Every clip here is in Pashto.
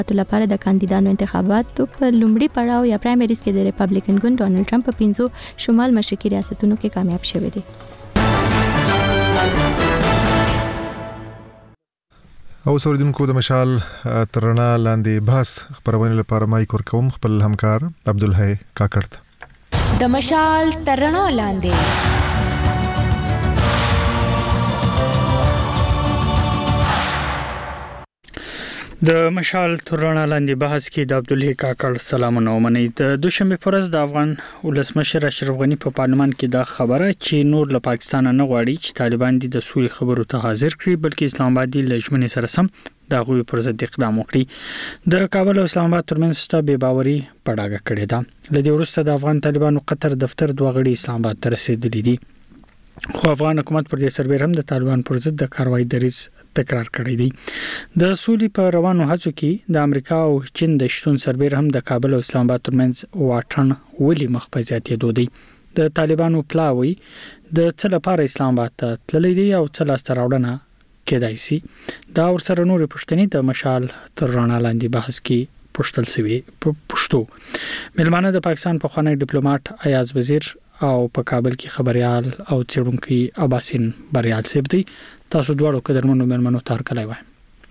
لپاره د کاندیدانو انتخاباتو په لومړي پړاو یا پرایمریز کې د ریپبلیکن ګوند ډونالد ټرمپ په 15 شمال مشرقي ریاستونو کې کامیاب شوی دی. او سوریدونکو د مشال ترنا لاندې بحث خبرونه لپاره مایک ورکوم خپل همکار عبدالحی کاکړ. د مشال ترنا لاندې د مشال ترنا لاندې بحث کې د عبدالحی کاکړ سلامونه ومني. د دوشنبه پرز د افغان ولسمشر اشرف غنی په پارلمان کې دا خبره چې نور له پاکستان نه غواړي چې طالبان د سولې خبرو ته حاضر کړي بلکې اسلام آباد د لجمنې سره سم د غوي پر ضد اقدام وکړي. د کابل او اسلام آباد ترمنځ ست بے باوري پړاګه کړې ده. لدې وروسته د افغان طالبانو قطر دفتر دوه غړي اسلام آباد ته رسیدلي دي. خو افغان حکومت پر دې سربېره هم د طالبان پر ضد د کاروایی دریځ تکرار کړی دی. د سولې په روانو هڅو کې د امریکا او چین د شتون سربېره هم د کابل او اسلام آباد ترمنځ واټن ولې مخ په زیاتېدو دی. د طالبانو پلاوی د څه لپاره اسلام آباد ته تللی دی او څه لاسته راوړنه کېدای شي. دا ورسره نورې پوښتنې د مشال تر رڼا لاندې بحث کې پوښتل شوي. پښتو ملمانه د پاکستان پخوانی ډیپلوماټ ایاز وزیر او په کابل کې خبريال او څېړونکي عباسین بریال صاحب دی. تاسو دواړو قدرمنو مېلمنو ته هرکلی وایم.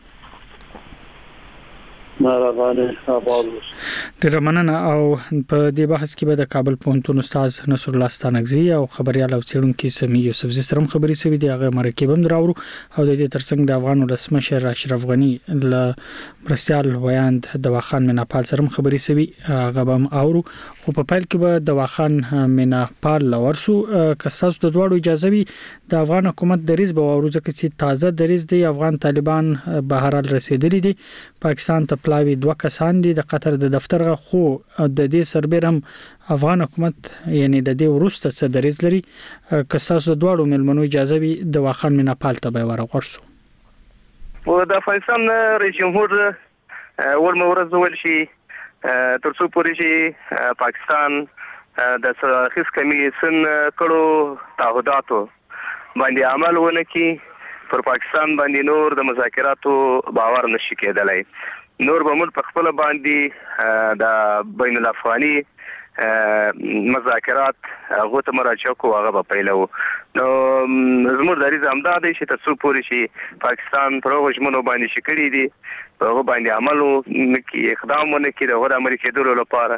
ډېره مننه. او په دې بحث کې به د کابل پوهنتون استاد نصر الله ستانکزي او خبريال او څېړونکي سمي یوسفزي سره خبرې شوې دي. هغه مرکه هم دراوړو او د دې ترڅنګ د افغان ولسمشر اشرف غنی له مرستيال ویاند دواخان مناپال سره خبرې شوې. هغه هم اورو. خو په پیل کې به دواخان مناپال لورسو کساس د دوړو اجازه وي د افغان حکومت دریځ به اورو ځکه چې تازه دریځ دی. افغان طالبان بهرال رسیدلي دي. پاکستان ته پلاوی دوه کسان دي د قطر د دفتر خو د دې سربېره هم افغان حکومت یعنی د دې وروسته څه دریځ لري. کساس د دوړو ملمنو اجازه وي دواخان مناپال ته به ورغورسو. و د افغانستان رئیس جمهور ورمورز ول شي ترڅو پورې شي پاکستان د سرخیز کمیسن کړو تعهداتو باندې عمل ونکړي پر پاکستان باندې نور د مذاکراتو باور نشي کېدلای. نور به موږ په خپل باندې د بین الافغاني مذاکرات هغه ته مراجعه کوو هغه به پیلو. نو زموږ دریځ همدا دی چې ترڅو پورې شي پاکستان پر هغو ژمنو باندې چې کړي دي په هغو باندې عمل ونکړي اقدام ونکړي د هغو د عملي کېدلو لپاره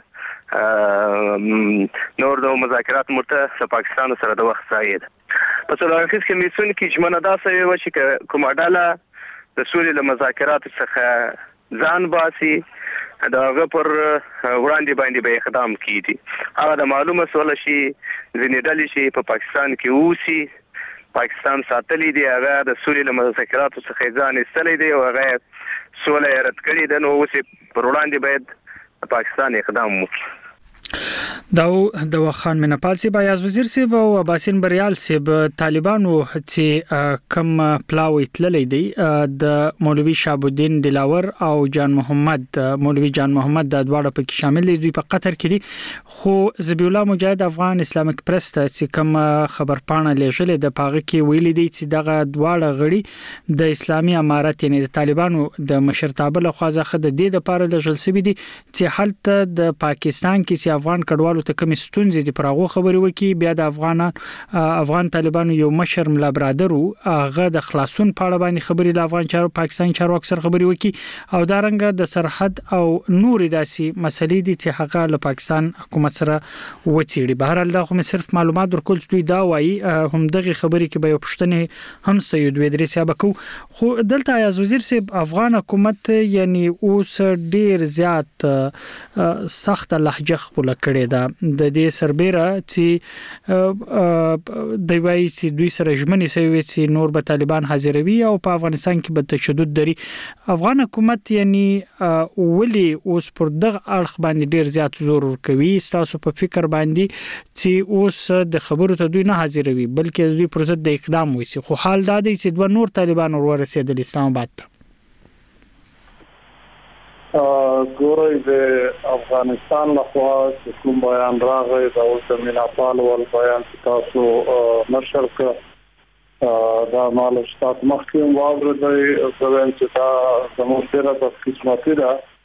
نور د مذاکرات مرته د پاکستان سره د وخت ضایع ده. په سرخیز کمیسیون کې ژمنه داسې وه چې کومه ډله د سولې له مذاکراتو څخه ځان باسي د هغه پر وړاندې باندې به اقدام کیږي. هغه د معلومه سوله شي ځینې ډلې شي په پاکستان کې اوسي پاکستان ساتلی دی هغه د سولې له مذاکراتو څخه ځان ایستلی دی او هغه سوله یې رد کړې ده. نو اوس پر وړاندې باید پاکستان اقدام وکړي. دا د وخان منپال سی بیاز وزیر سی او عباسین بریال سی طالبانو چې کم پلاوی تللی دی د مولوی شهاب الدین دلاور او جان محمد مولوی جان محمد د دواړو پکې شامل دي په قطر کې دي. خو ذبیح الله مجاهد افغان اسلامیک پریس ته چې کم خبر پاڼه لیږلې د پاغه کې ویلي دي چې دغه دواړه غړي د اسلامي امارت یعنی د طالبانو د مشرتابه له خوا څخه د دې لپاره لږل سوي دي چې حالت د پاکستان کې چې افغان کډوالو ته کوم ستونزې دي پر هغه خبرې وکي. بیا د افغان طالبانو یو مشر ملا برادر هغه د خلاصون په اړه باندې خبرې د افغان پاکستان چارواکو سره خبرې وکي او دا رنګ د سرحد او نور داسي مسلې دي چې هغه له پاکستان حکومت سره وڅېړي. بهرحال دا خو صرف معلومات ورکول دوی دا وایي هم دغه خبرې کې به یو پښتنه هم ستې دوی درې سبا کو. خو دلته ایاز وزیر صاحب افغان حکومت یعنی اوس ډیر زیات سخت لهجه خپل کړی دا د دې سربېره چې د وایي چې دوی سره ژمنې سوي چې نور به طالبان حاضروي او په افغانستان کې به تشدد دري. افغان حکومت یعنی ولی اوس پر دغه اړخ باندې ډیر زیات زور ورکوي. تاسو په فکر باندې چې اوس د خبرو ته دوی نه حاضروي بلکې دوی پر ضد د اقدام وسی. خو حال دا دی چې دوه نور طالبان ورسېدل اسلام آباد ته. ګورئ د افغانستان لخوا چې کوم بیان راغی دا اوس د مناپال ول بیان تاسو نشر کړ دا مال شتات مخکې واورېدی زه وایم چې دا زموږ سره د قسمتي ده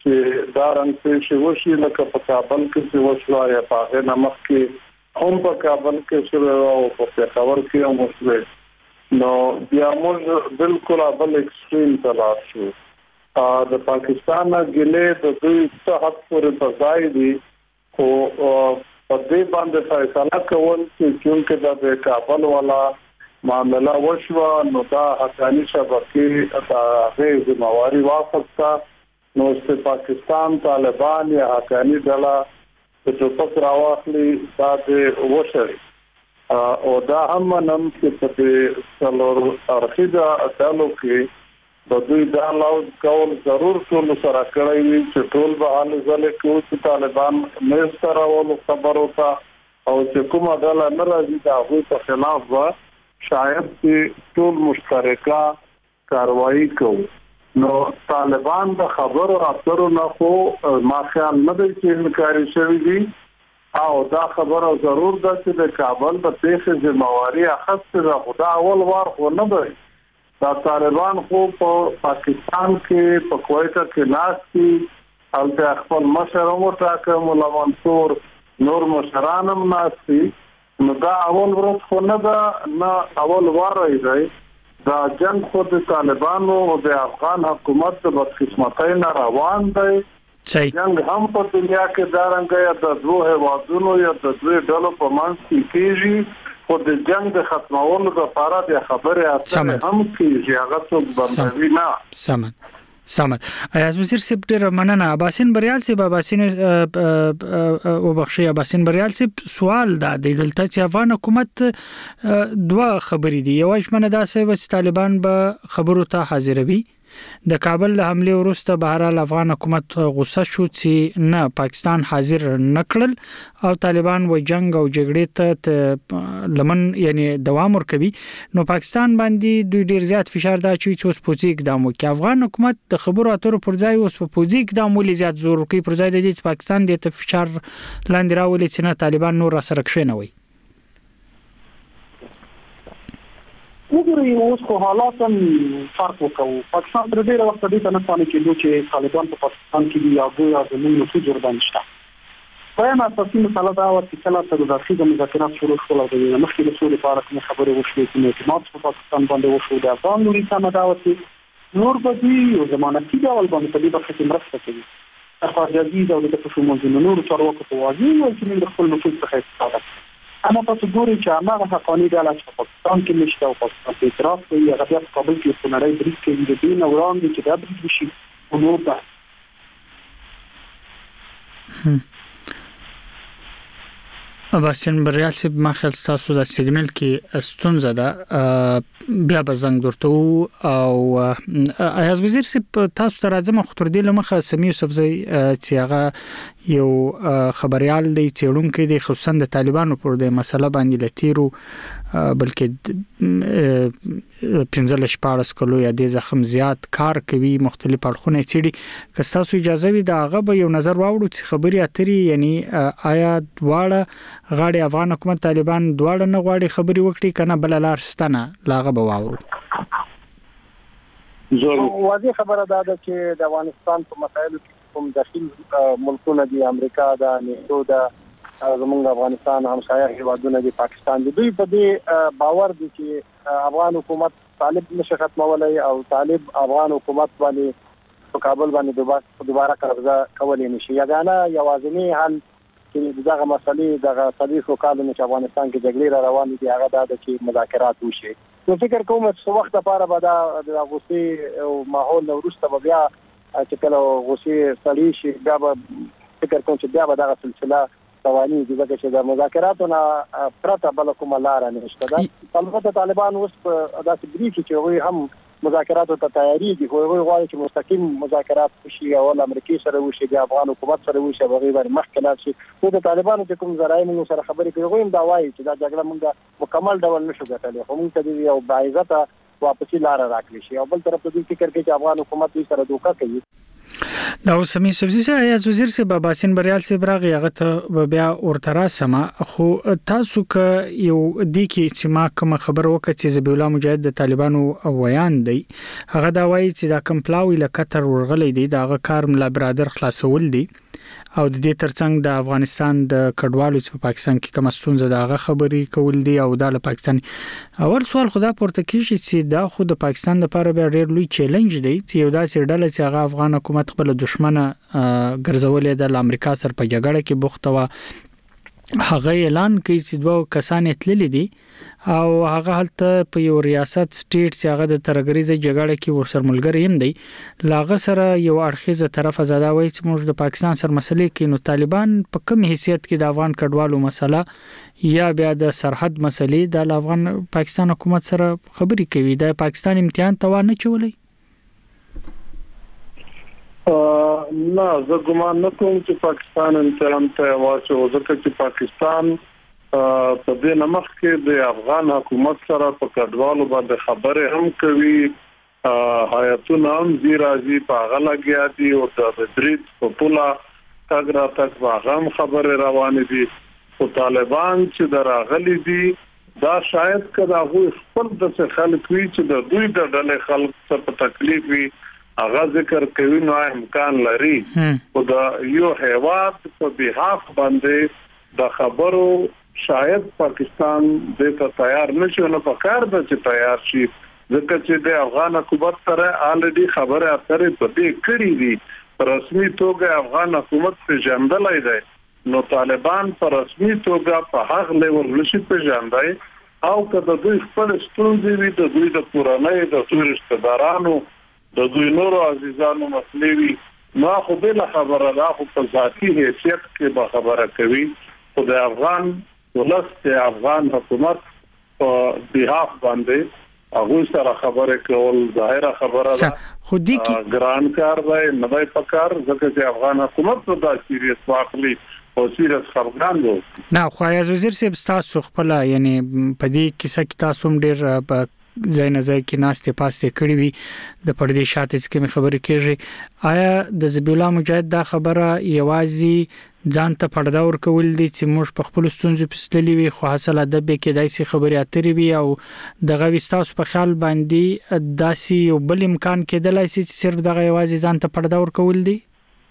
چې دا رنګ چې وشي لکه په کابل کې چې وشو یا په هغه نمک کې هم په کابل کې شوه او په پېښور کې هم وشو نو بیا موږ بالکل بل ایکستریم ته لاړ شو د پاکستان غلې د دوی څخه پورې په ځای دي خو په دې باندې فیصله کول چې د کابل والا معاملہ وشو نو دا حقانی شبکې د هغه ذمہواری واخسته نو چې پاکستان طالبان یا حقانی ډله چې په راوخلي دا د وشري او دا هم نن چې په څلور ارخیدا اتلو کې د دوی دا لاو کول ضرور ټول سره کړی وي چې ټول به حال ځل کې چې طالبان مې سره ول خبرو ته او چې کومه ډله نه راځي دا هغه په خلاف وا شاید چې ټول مشترکه کاروایی کوي نو طالبان د خبرو اترو نه خو ما خیال نه دی چې انکاري شوی دي او دا خبره ضرور ده چې د کابل د پیښې ذمہواری اخیسته ده خو دا اول وار خو نه دی دا طالبان خو په پاکستان کې په کویت کې ناشتي هلته خپل مشر مو ټاکه مولا منصور نور مشران هم ناشتي نو دا اول ورځ خو نه ده نه اول وار دی دا جنگ خود طالبانو او د افغان حکومت د بدقسمتۍ نه روان دی جنگ هم په دنیا کې دارنګ یا د دوه هوادونو یا د دوه ډلو په منځ کې کیږي خو د جنگ د ختمولو لپاره د خبرې اترې هم کیږي هغه څوک بندوي نه سمت ایاز وزیر سپ ډیر مننه عباسین بریال سپ عباسین او بخشي عباسین بریال سپ سوال دا د دلته چې افغان حکومت دوه خبرې دي یو اشمنه دا چې طالبان به خبرو ته حاضروي د کابل له حمله وروسته بهرال افغان حکومت غوسه شو چې نه پاکستان حاضر نکړل او طالبان و جنگ او جګړې ته لمن یعنی دوام ورکوي نو پاکستان باندې دوی ډیر زیات فشار دا چوي چې اوس پوزي اقدام وکړي افغان حکومت د خبرو اترو پر ځای اوس په پوزي اقدام ولې زیات زور کوي پر ځای د دې چې پاکستان د فشار لاندې راولي چې نه طالبان نور سره کښینوي وګورئ اوس خو حالات هم فرق وکړو پاکستان تر ډیره وخت دې ته نه پانې کېدو چې طالبان په پاکستان کې دی یا ګویا د نوو نفوذ ورباندې شته وایم اساسي مسله دا و چې کله تر داخلي مذاکرات شروع شول او د مخکې د سولې لپاره کوم خبرې وشوې چې اعتماد په پاکستان باندې وشو د افغان نوري سم دا و چې نور به دي او ضمانتي ډول باندې په دې برخه کې مرسته کوي خارجي دولت په شمول د نورو چارواکو په واجب او چې د خپل نفوذ څخه استفاده اما تاسو ګورئ چې هغه حقاني ډله چې په پاکستان کې نشته او پاکستان کې اعتراف کوي هغه بیا په کابل کې په نړۍ بریټ کې د دین وړاندې چې دا بریټ شي او نور ده عباسین بریال سپ ما خیال تاسو د سیګنل کې ستونزه ده بیا به زنګ درته او ایاز وزیر سپ تاسو ته راځم خو تر دې لمخه سمیع یوسفزی چې هغه یو خبريال دی چېړونکو دی خصوصا د طالبانو پر د مسله باندې لتیرو بلکې 15 کلو یا د زخم زیات کار کوي مختلف اړخونه چېړي که تاسو اجازه وي دا هغه به یو نظر واوړو چې خبري اتري یعنی آیا دواړه غاړي افغان حکومت طالبان دواړه نه غواړي خبري وکړي کنه بل لار ستنه لاغه به واورو واضح خبره ده چې د افغانستان په مسایلو کې کوم داخلي ملکونه دي امریکا دا نیټو دا زمونږ افغانستان همسایه هیوادونه دي پاکستان دي دوی په دې باور دي چې افغان حکومت طالب نشه ختمولای او طالب افغان حکومت باندې په کابل باندې دوباره قبضه کولای نشي یګانه یوازینی حل چې دغه مسلې دغه صدیق وکالو چې افغانستان کې جګړې روان دي هغه دا چې مذاکرات وشي نو فکر کوم چې وخت لپاره به دا غوسې او ماحول وروسته بیا چې کله غوسې سړی شي بیا به فکر کوم چې بیا به دغه سلسله رواني دي چې د مذاکراتو نه پرته بل کومه لار نشته دا البته طالبان اوس په داسې بریټ چې وي هم مذاکراتو ته تیاری دي خو وایي غواړي چې مستقیم مذاکرات وشي او امریکای سره وشي د افغان حکومت سره وشي هغه باندې مخکې لاړ شي نو د طالبانو چې کوم ذرایع موږ سره خبرې کوي هم دا وایي چې دا جګړه موږ مکمل ډول نشو ګټلای خو موږ ته یو باعزته واپسی لار راکړي شي. او بل طرف ته فکر کوي چې افغان حکومت دې سره دوکا کوي. دا سمي سبزي چې وزیر سے باسن بریال سے براغه هغه ته بیا ورترا سما خو تاسو ک یو د کی چې ما کوم خبر وکړه چې ذبیح الله مجاهد د طالبانو ویان دی هغه دا وایي چې دا کمپلاوی له قطر ورغلې دی دا هغه کار ملا برادر خلاصول دی او د دې ترڅنګ د افغانستان د کډوالو په پاکستان کې کوم ستونزه دغه خبري کول دي او د پاکستان اول سوال خدا پورته کیږي چې دا خو د پاکستان لپاره به ډېر لوی چیلنج دی چې یو داسې ډله چې هغه افغان حکومت خپل دښمنه ګرځولې د امریکا سره په جګړه کې بوخته و هغه اعلان کوي چې دوه کسان تللی دي او هغه هلته په یو ریاست سټیټ چې هغه د ترګریزه جګړه کې ورسره ملګری هم دی لاغه سره یو اړخیزه طرف آزاد وای چې موږ د پاکستان سره مسلې کې نو طالبان په کوم حیثیت کې د افغان کډوالو مسله یا بیا د سرحد مسلې د افغان پاکستان حکومت سره خبري کوي د پاکستان امتحان توانه چولې نه زه ګمان نه کوم چې پاکستان امتحان ته واچو ځکه چې پاکستان په دې نمخ کې د افغان حکومت سره په کډوالو باندې خبره هم کوي حیاتونه هم زیرازي په غلګیا دي او د درید په پولا تاګرا تک واغم خبره روانه دي او طالبان چې دراغلي دي دا شاید کدا هو خپل د خلک وی چې د دوی د ډلې خلک څخه په تکلیف وي هغه ذکر کوي نو امکان لري او دا یو هیواد په بهاف باندې د خبرو شاید پاکستان د ته تیار نشي نو په کار د چې تیار شي ځکه چې د افغان حکومت سره الریډي خبره اترې په دې کړې دي رسمي توګه افغان حکومت په جندلای دی نو طالبان په رسمي توګه په هغه لیول نشي په جندای او کله دوی خپل ستونزې وي د دوی د پرانه د ټول رشتہدارانو د دوی نورو عزیزانو مسلې وي نو خو به خبره ده خو په ذاتي حیثیت کې به خبره کوي خو د افغان ولست افغان حکومت په بهاف باندې هغه سره خبره کول ظاهره خبره ده خو دې کې ګران کار دی نه دی پکار ځکه چې افغان حکومت په داسې سیریس واخلي او سیریس خبرګان وو نه خو از وزیر صاحب تاسو خپل یعنی په دې کیسه کې تاسو هم ډېر ځای نه ځای کې ناشته پاسته کړی وي د پردي شاته چې خبرې کېږي آیا د ذبیح الله مجاهد دا خبره یوازې ځان ته پرده ورکول دي چې موږ په خپل ستونزو پسللی وي خو حاصل ادب کې داسې خبرې اترې وي او دغه وستاسو په خیال باندې داسې یو بل امکان کېدلای شي چې صرف دغه یوازې ځان ته پرده ورکول دي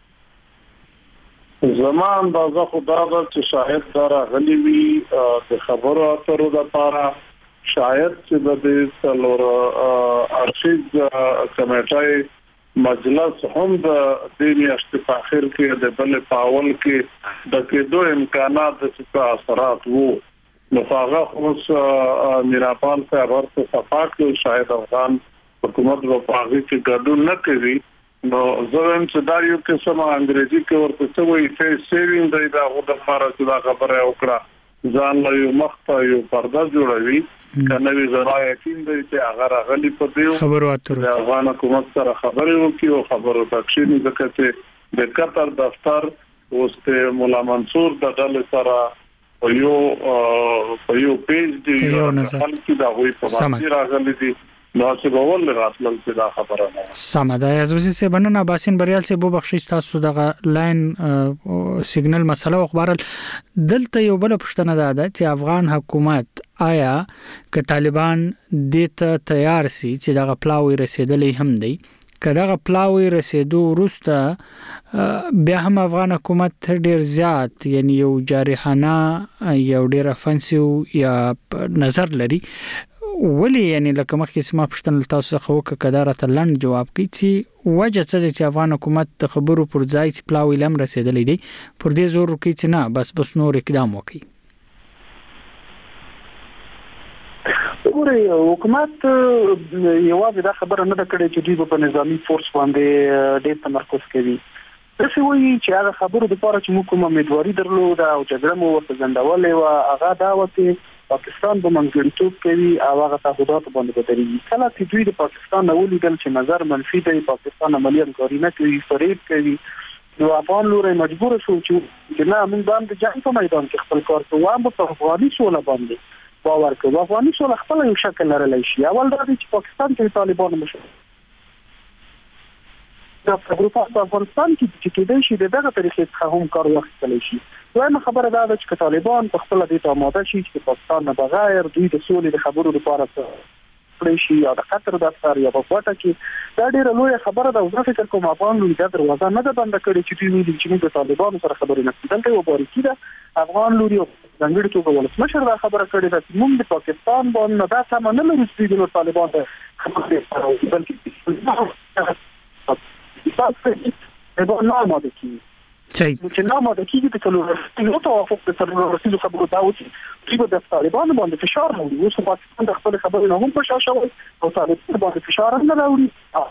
زمان دا خدا دا چې شاهد دارا غلی وي د خبرو اترو لپاره شاید چې د دې څلور ارشیز کمیټه مجلس هم د دیني اشتفاخر کې د بل پاول کې د کېدو امکانات د څه اثرات وو نو هغه اوس میراپال صاحب ورته صفاق شاید افغان حکومت په هغه کې ګډون نه کوي نو زم چې دا یو قسمه انګریزي کې ورته څه وایي فیس سیوینګ دی دا غوډه لپاره چې دا خبره وکړه ځان له یو مخته یو پرده جوړوي کنه وی زما یقین دی چې هغه راغلی په دیو خبرو اترو د افغان حکومت سره خبرې وکړي او خبرو تکشینی ځکه چې د قطر دفتر اوسته مولا منصور د ډلې سره په یو پیج دی خلک دا وی په باندې راغلي دي نو چې بول راتلل چې دا خبره نه سمه ده ازوزي سه بننه باسن بریال سه بو بخشش تاسو دغه لاین سیګنل مسله او خبر دلته یو بل پښتنه ده چې افغان حکومت آیا که طالبان دته تیار سي چې دغه پلاوی رسیدلې هم دی کله پلاوی رسیدو وروسته بیا هم افغان حکومت ډیر زیات یعنی یو جارحانه یو ډیر افنسیو یا نظر لري ولی یعنی لکه مخکې سما پښتنه تاسو خو کدارته لند جواب کوي چې وجه څه چې افغان حکومت د خبرو پر ځای چې پلاوی لم رسیدلې دی پر دې زور کوي چې نه بس نور اقدام وکړي ورته حکومت یوازې دا خبره نه کړې چې دوی په نظامی فورس باندې ډېر تمرکز کوي څه وایي چې هغه خبرو د لپاره چې موږ کوم امیدواري درلوده او جګړه مو ورته ځندولې و هغه دا وته پاکستان به منځګړیتوب کوي او هغه تعهدات باندې بدري کله چې دوی د پاکستان نه ولیدل چې نظر منفي دی پاکستان عملی همکاري نه کوي فریب کوي نو افغان لوري مجبور شو چې نه موږ باندې جنگ په میدان کې خپل کار کوو هم په افغاني سوله باندې باور کوي افغاني سول خپل یو شکل لرلی شي. اول دا چې پاکستان کې طالبان مشر دا ګروپ په افغانستان کې چې کېدای شي دغه طریقې څخه هم کار واخیستل شي. وایم خبره دا ده چې طالبان په خپل د آماده شي چې پاکستان نه بغیر دوی د سولې د خبرو لپاره کړی شي یا د خطر د اثر یا په کوټه کې دا ډیره لویه خبره ده. زه فکر کوم افغان لوی د دروازه نه ده بنده کړې چې دوی ویلي چې موږ د طالبانو سره خبرې نه کوو. دلته یو باریکي ده افغان لوی ځانګړي توګه ولسمشر دا خبره کړې ده چې موږ د پاکستان باندې دا سم نه لرو چې د طالبان ته خبرې کوو بلکې دا نه ماده کی چې نه ماده کیږي د ټولو توافق د سره رسیدو خبرو دا و چې د طالبانو باندې فشار راوړي. اوس پاکستان د خپل خبرو نه هم فشار شوی او طالبانو باندې فشار نه راوړي.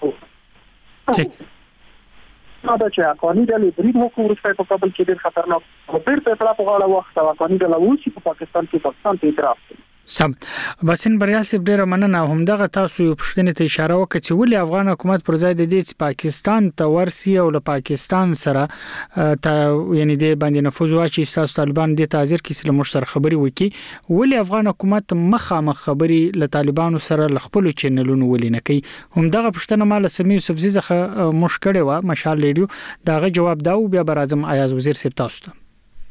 دا چې افغاني ډلې برید وکړي ورسته په کابل کې ډېر خطرناک او بیرته په غاړه وخت افغاني ډله وشي په پاکستان کې اعتراف کوي. سم باسن بریال سیب ډیره مننه. همدغه تاسو یو پښتنې ته اشاره وکړه چې ولې افغان حکومت پر ځای د دې چې پاکستان ته ورسي او له پاکستان سره یعنی د باندې نفوذ واچي تاسو طالبان د تاجر کې سره مشتر خبري وکي ولې افغان حکومت مخامخ خبري له طالبانو سره خپل چینلونو ولې نه کوي. همدغه پښتنه مال سمي یوسفزي ځخه مشکړه و مشال لیډیو داغه جواب دا بیا برازم ایاز وزیر سیب تاسو ته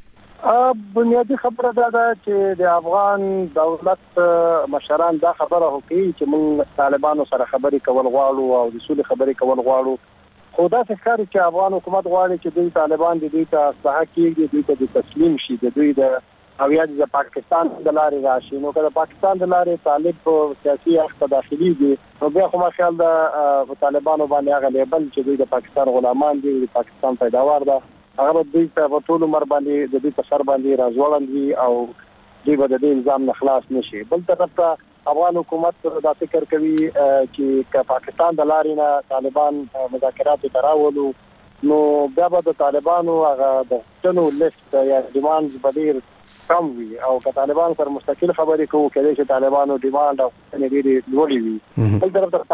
بنیادی خبره ده چې د افغان دولت مشران دا خبره کوي چې موږ طالبانو سره خبرې کول غواړو او د سولې خبرې کول غواړو. خو دا څرګند چې افغان حکومت غواړي چې دوی طالبان د دوی ته اصلاح کیږي دوی ته تسلیم شي د دوی د او یا د پاکستان د لارې راشي. نو کله پاکستان د لارې طالب په سیاسي اړخ داخلي دي نو بیا خو ماشاء الله طالبانو باندې هغه لیبل چې دوی د پاکستان غلامان دي د پاکستان پیداوار ده هغه دوی په ټول عمر باندې د دې په سر باندې راځوړندي او دوی به د دې الزام نه خلاص نشي. بل طرف ته افغان حکومت دا فکر کوي چې پاکستان د لارې نه طالبان مذاکرات تراولو نو بیا به د طالبانو هغه د ټنو لیست یا ډیماندز بدیر کم وي او که طالبان سره مستقل خبرې کوو کله چې طالبانو ډیماند او ډېری لوړی وي. بل طرف ته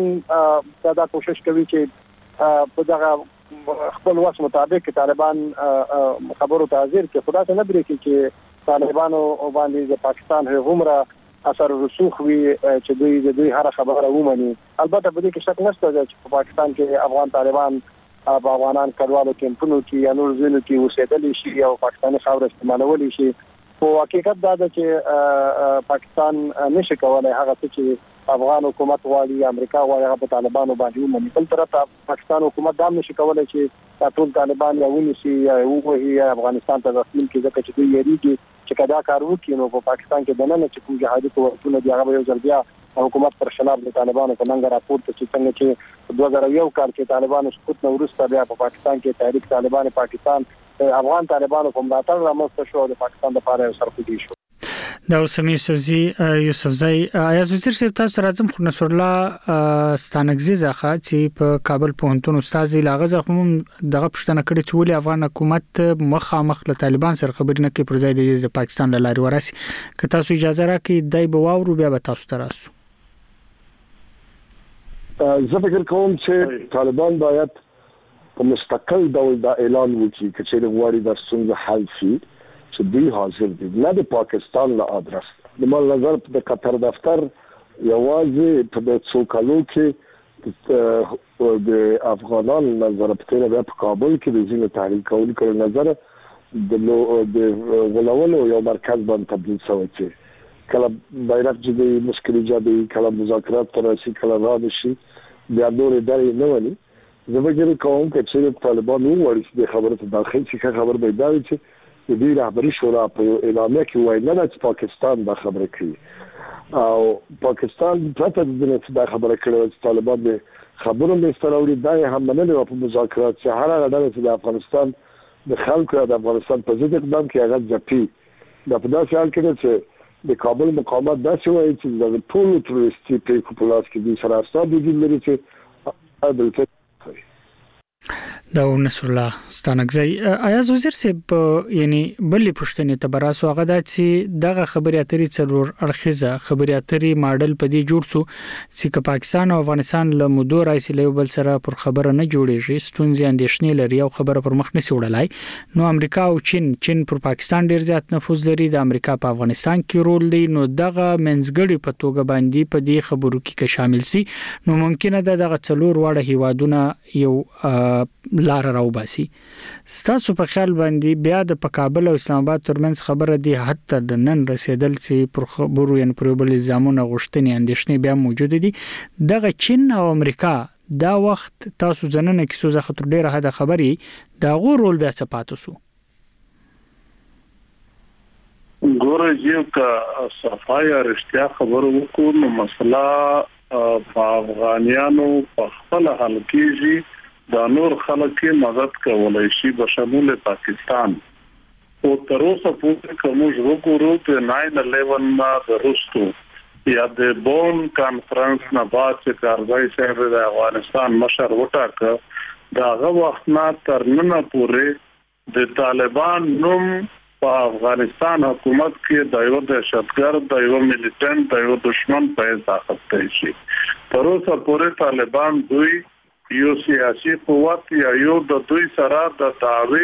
پاکستان دا کوشش کوي چې په دغه خپل وس مطابق طالبان خبرو تعذير کې خدا ته نه بریکي چې طالبانو باندې د پاکستان هغومره اثر رسوخ وي چې دوی هر خبره ومني. البته په دې کې شک نشته چې په پاکستان کې افغان طالبان په افغانان کډوالو کمپونو کې یا نور ځینو کې اوسېدل شي او پاکستاني خاور استعمالول شي. خو حقیقت دا ده چې پاکستان نشي کولای هغه څه چې افغان حکومت غواړي امریکا غواړي هغه په طالبانو باندې ومني. بل طرف ته پاکستان حکومت دا نشي کولای چې ټول طالبان یا ونیسي یا وغوهي افغانستان ته تسلیم کړي ځکه چې دوی یریږي چې کدا کار وکړي نو په پاکستان کې دنه چې کوم جهادي قوتونه دی هغه یو ځل بیا حکومت پر خلاف د طالبانو په ننګ راپورته چې څنګه چې 2001 کال کې طالبانو سقوط نو وروسته بیا په پاکستان کې تحریک طالبان پاکستان افغان طالبانو په ملاتړ رامنځته شو د پاکستان لپاره یو سرخوږی شو. دا سمي یوسفزي ایاز وزیر صاحب تاسو راځم خو نصر الله ستانګزي ځخه چې په کابل پوهنتون استاد لاغه هم دغه پښتنه کړي چې ولې افغان حکومت مخامخ له طالبان سره خبرې نه کوي پر ځای د پاکستان له لارې ورسي. که تاسو اجازه راکړئ دای به واورو بیا به تاسو ته راسو. زه فکر کوم چې طالبان باید په مستقل ډول دا اعلان وکړي چې غواړي د ستونزې حل شي چې دوی حاضر دي نه د پاکستان له ادرس. د مال نظر د قطر دفتر یوازې په څو کالو کې د افغانان نظر په بیا په کابل کې د ځینو تحریک کولو نظر د غلولو یو مرکز باندې تبدیل شوی چې کله بیرغ جدي مشکل ایجادي کله مذاکرات ترسي کله راشي بیا نور ادارې نه ونی. زه فکر کوم چې طالبان وایي چې خبره ته داخل شي خبر به دا وي چې د دې رهبری شورا په اعلامیه کې وایي نه چې پاکستان دا خبره کوي او پاکستان پرته د دې دا خبره کړې چې طالبان به خبرو به استراوري دا هم منل او په مذاکرات چې هر اړه چې د افغانستان د خلکو د افغانستان په ضد اقدام کې هغه ځپي دا په داسې حال کې چې د کابل مقامات داسې وایي چې د ټول تروریستي پیښو په لاس کې د سره استاد دي لري چې عدالت دا نصر الله ستانګزی ایاز وزیر صاحب یعنی بلې پښتنې ته براسو هغه د چې دغه خبري اترې څلور اړخیزه خبري اترې ماډل په دې جوړ سو چې پاکستان او افغانستان له مودو راځي له بل سره پر خبره نه جوړیږي ستونزې اندېښنې لري او خبره پر مخ نه سوړلای نو امریکا او چین پر پاکستان ډیر زیات نفوذ لري د امریکا په افغانستان کې رول دی نو دغه منځګړي په توګه باندې په دې خبرو کې شامل سي نو ممکنه ده دغه څلور واړه هیوادونه یو لار راوباسي ستاسو په خیال باندې بیا د کابل او اسلام آباد ترمنځ خبره دی حتی د نن رسیدل چې پر خبرو یعنی پر بل زمونه غوښتنې اندېښنې بیا موجود دي دغه چین او امریکا دا وخت تاسو ځننه کې سوزه خطر ډیره هدا خبري دا غو رول بیا څه پاتو سو ګوره چې کا صفای رښتیا خبرو وکړو نو مسله په افغانانو په خپل حل کېږي دا نور خلک کې مدد کولای شي په شمول پاکستان او تر اوسه پورې کوم وګورو ته 9/11 ما درستو یا د بون کانفرنس نه بعد چې کارځای صاحب د افغانستان مشر وټاکه داغه وخت نه تر نن پورې د طالبان نوم په افغانستان حکومت کې د یو دهشتګرد د یو ملیټنټ د یو دشمن په حساب اخته شي تر اوسه پورې طالبان دوی یو سیاسي قوت یا یو د دوی سره د دعوی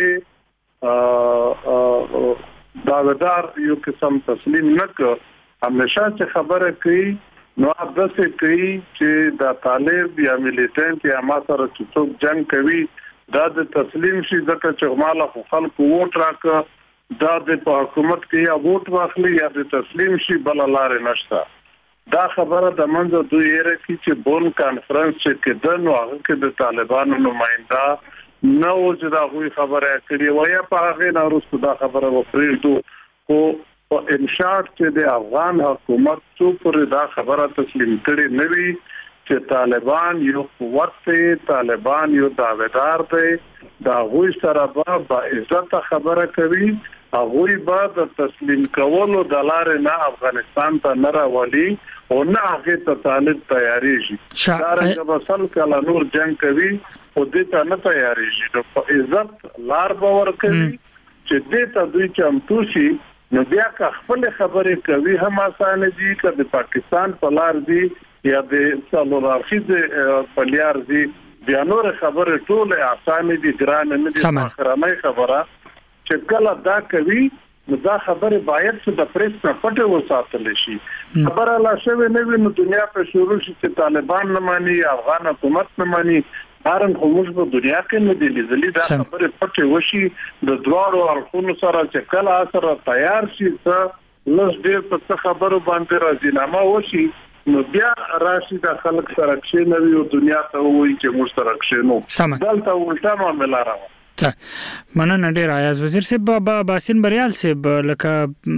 داودار یو قسم تسلیم نک همیشه چې خبره کوي نو داسې کوي چې د طالب یا ملیټنټ یا ما سره څوک جنگ کوي دا د تسلیم شي ځکه چې ماله خلکو ووټ راکړه دا د حکومت کې یا ووټ واخلي یا د تسلیم شي بل لار نشته دا خبره د منځ دوی یې راکې چې بون کانفرنس کې د نو هغه کې د طالبانو نمائنده نو چې دا غوي خبره کړې و یا په هغه نه وروسته دا خبره وکړو او په انشاءات چې د افغان حکومت څو پر دا خبره تسلیم کړي نه وي چې طالبان یو قوت دی طالبان یو داویدار دی دا غوي سره به عزت خبره کوي هغه به د تسلیم کولو د لارې نه افغانستان ته نه راولي او نه هغه ته طالب تیاریږي دا رنګه بسل کله نور جنگ کوي او دې ته نه تیاریږي نو په عزت لار باور کوي چې دې ته دوی چمتو شي نو بیا که خپل خبرې کوي هم اسانه دي چې د پاکستان په لار دي یا د څلورارخیز په لار دي بیا نور خبرې ټول اسانه دي ګران نه دي اخرامي خبره چې کله دا کوي نو دا خبره باید چې د پریس په پټه وساتل شي خبره لا شوه نه وي نو دنیا په شروع شي چې طالبان نه مانی افغان حکومت نه مانی هرن خموش په دنیا کې نه دي لیدلې دا خبره پټه وشي د دوارو اړخونو سره چې کله سره تیار شي څه لږ ډیر په خبرو باندې راځينامه وشي نو بیا راشي د خلک سره چې نوې او دنیا ته وایي چې مشترک شنو دلته ولټه معاملې راوړي مننه ډیر ایاز وزیر صاحب باسین بریال صاحب لکه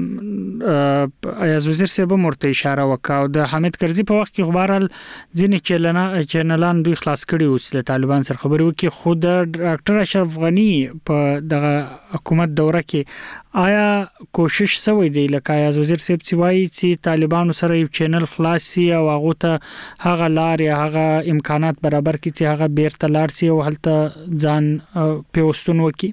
ایاز وزیر صاحب مرته اشاره وکاو د حمید کرزي په وخت کې خبرال ځینې چینلان دوی خلاص کړي اوس له طالبان سره خبرې وکي خود ډاکټر اشرف غنی په دغه حکومت دوره کې آیا کوشش سوی دی لکه ایاز وزیر صاحب چې وایي چې طالبانو سره یو چینل خلاصي او هغه ته هغه لار یا هغه امکانات برابر کړي چې هغه بیرته لار سي او هلته ځان پیوستون وکي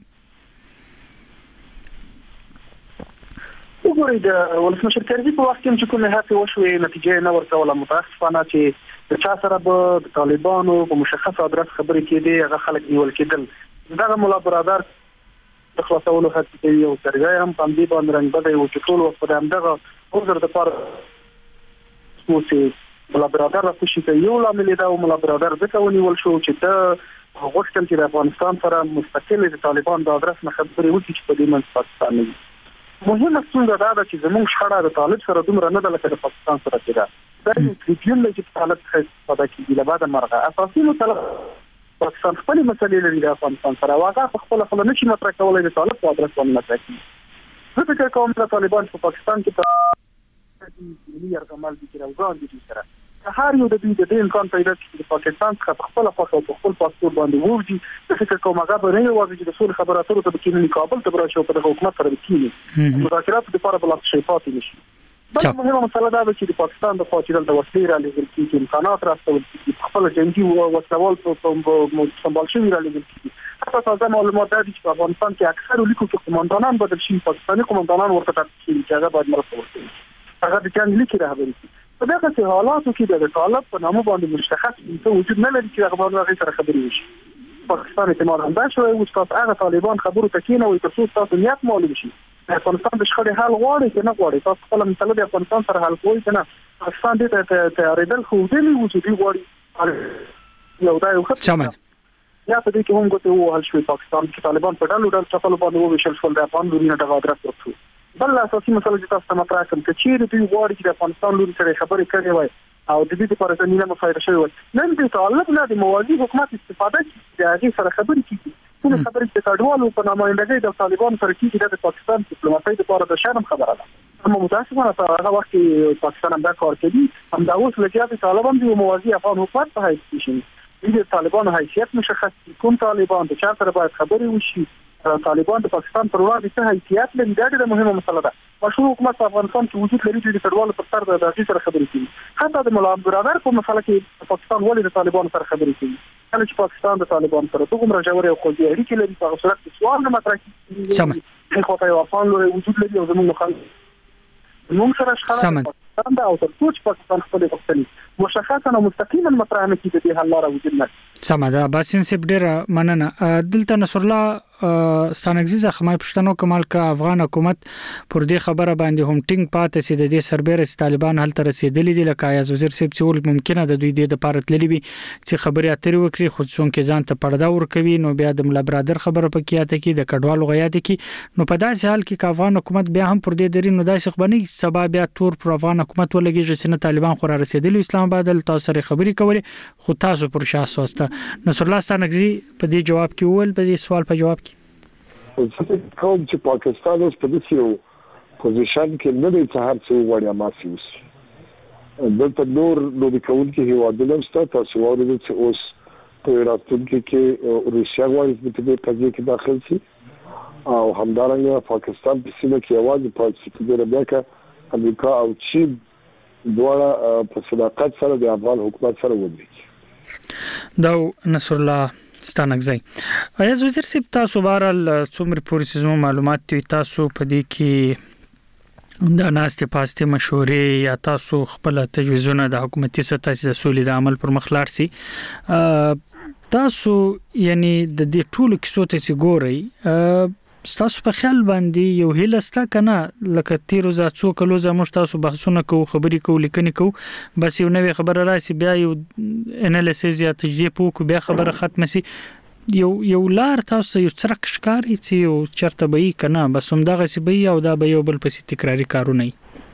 وګورئ د ولسمشر کرزي په وخت کې چې کومه هڅه وشوه نتیجه نه ورکوله متاسفانه چې د چا سره به د طالبانو په مشخص ادرس خبرې کېدې هغه خلک نیول کېدل دغه مولا برادر د خلاصولو هڅه کوي او ترګای هم باندې باندې رنګ بده او چې ټول وخت د همدغه اوزر د پاره موسی مولا برادر راپوشي کوي یو لامل دا مولا برادر ځکه ونیول شو چې ته غوښتل چې د افغانستان سره مستقل د طالبان د ادرس نه خبرې وکړي چې په دې منځ پاکستان نه مهمه ستونزه دا ده چې زموږ شخړه د طالب سره دومره نه ده لکه د پاکستان سره چې ده دا یو ټریبیون دی چې طالب څخه استفاده کیږي له بعد مرغه اساسي مطلب پاکستان خپل مسلې لري د افغانستان سره واقعا خپل نشي مطرح کولای د طالب په ادرس باندې مطرح کیږي زه فکر کوم چې طالبان په پاکستان کې ملي ارګمال دي چې راوګان دي سره هر یو د دې د امکان پیدا کړي د پاکستان څخه خپل خپل پاسپورت باندې ورځي د فکر کوم هغه به نه وایي چې د ټول خبراتو ته د کینی کابل ته براشو په حکومت سره کینی مذاکرات د لپاره بل څه پاتې نشي دا مهمه مسله ده چې د پاکستان د فوجي د وسلې را لګل کیږي امکانات راستول کیږي خپل جنگي وسلوال په سمبال شوی را لګل کیږي حتی تازه معلومات دي چې په افغانستان کې اکثر لیکو کې قومندانان بدل شي پاکستاني قومندانان ورته ټاکل شي چې هغه باید مرسته وکړي هغه د جنگ لیکي راغلي په دغه حالاتو کې د طالب په نامه باندې مشخص څه وجود نه لري چې هغه باندې سره خبرې وشي پاکستان احتمال هم دا شوی او چې هغه طالبان خبرو تکینه وي ترڅو تاسو نیت معلوم شي افغانستان د شخړې حل غواړي چې نه غواړي تاسو خپل مسله د افغانستان سره حل کوئ کنه افغانستان دې ته ریډل خو دې وجودي غواړي یو دا یو سمه یا په دې کې هم ګوتې وهل شوې پاکستان کې طالبان په ډول چپل باندې وویشل شول د افغان لوري نه دغه ادرس ورکړو بل اساسي مسله چې تاسو ته مطرح کوم چې چیرې دوی غواړي چې د افغانستان لوري سره خبرې کړي وای او د دې لپاره زمينه مفاهمه شوی وای نن دې طالب نه د موازی حکومت استفاده کوي د هغه سره خبرې کوي ټول خبرې چې کډوالو په نمائندګۍ د طالبان سره کیږي د پاکستان ډیپلوماسي لپاره د شرم خبره ده اما متاسفانه هغه وخت پاکستان هم دا کار کوي هم دا اوس لکه چې طالبان د موازی افغان حکومت په حیث کې د طالبان حیثیت مشخص کوم طالبان د چا سره باید خبرې وشي طالبان د پاکستان پر وړاندې څه حیثیت لري دا ډېره مهمه مسله ده مشروع حکومت په افغانستان کې وجود لري چې د کډوالو پر سر د دغه سره خبرې کوي حتی د مولا عبدالرحمن په مسله کې پاکستان ولې د طالبان سره خبرې کوي کله چې پاکستان د طالبان سره دغه راجوري او خوځي اړیکې لري په صورت کې سوال نه مطرح کیږي چې خو ته یو افغان لري وجود لري او زموږ مخالف موږ سره شخړه پاکستان دا او ترڅو چې پاکستان خپل وختنی مشخصا او مستقیما مطرح نه کیږي د حل لاره وجود نه سمه ده باسین سپ ډیر مننه دلته نصر الله ستانګزي زخمای پښتنو کمال کا افغان حکومت پر دې خبره باندې هم ټینګ پاتې سي د دې سربېره طالبان هل تر رسیدلې دي لکه ایاز وزیر سپ چې ممکنه د دوی د لپاره تللی وي چې خبري اترې وکړي خو څون کې ځان ته پرده ور کوي نو بیا د ملا برادر خبره پکې اته کې د کډوالو غیات کې نو په داسې حال کې افغان حکومت بیا هم پر دې درې نو داسې خبرني سبب بیا تور پر افغان حکومت ولګي چې طالبان خو را رسیدلې اسلام آباد تاسو سره خبري کولې خو تاسو پر شاس واسطه نصر الله ستانګزي په دې جواب کې ول په دې سوال په جواب کې کوم چې پاکستان اوس په دې یو پوزیشن کې نه دی چې هر څه وړیا ماسي اوس دلته نور نو د کول کې هیوادونه ستاسو تاسو ورته چې اوس په راتلونکي کې روسیا غواړي چې په دې قضیه کې داخل شي او همدارنګه پاکستان په سیمه کې आवाज پاتې کیږي ربکه امریکا او چین دواړه په صداقت سره د افغان حکومت سره ودرېږي دا نصر الله ستانګزي ایاز وزیر سپ تاسو بهرال څومره پوری سیمه معلومات تاسو په دې کې د ناستې پاستې مشورې یا تاسو خپل تجویزونه د حکومتي سطح د سولې د عمل پر مخ لاړ سي تاسو یعنی د دې ټولو کیسو ته چې ګورئ تاسو په خیال باندې یو هیلستا کنه لکه تیرو ځو کلو زموږ تاسو بحثونه کوو خبرې کوو لیکنې کوو بس یو نوې خبره راشي بیا یو انالیسیز یا تجزیه پوکو بیا خبره ختم شي یو لار تاسو یو څرک ښکاری چې یو چرته به کنه بس هم دغه سی به او دا به یو بل پسې تکراری کارونه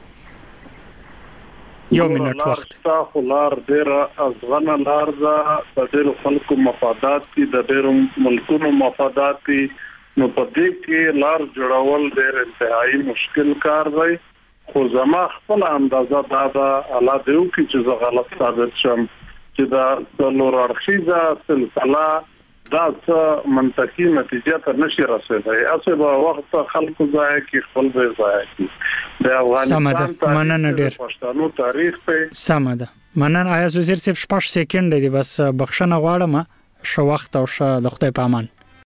یو منټ وخت تاسو لار ډېر ازغنه لار ده د ډېر خلکو مفادات دي د ډېر ملکونو مفادات دي نو په دې کې لار جوړول ډېر انتهایی مشکل کار دی خو زما خپل اندازه دا ده الله دې وکړي چې زه غلط ثابت شم چې دا څلور اړخیزه سلسله دا څه منطقي نتیجه ته نشي رسېدای اسه به وخت خلکو ځای کې خپل ځای کې د افغانستان پښتنو تاریخ په سمده مننه ایاز وزیر صاحب 5 سکند دی بس بخښنه غواړم شو وخت او ش د خدای په امان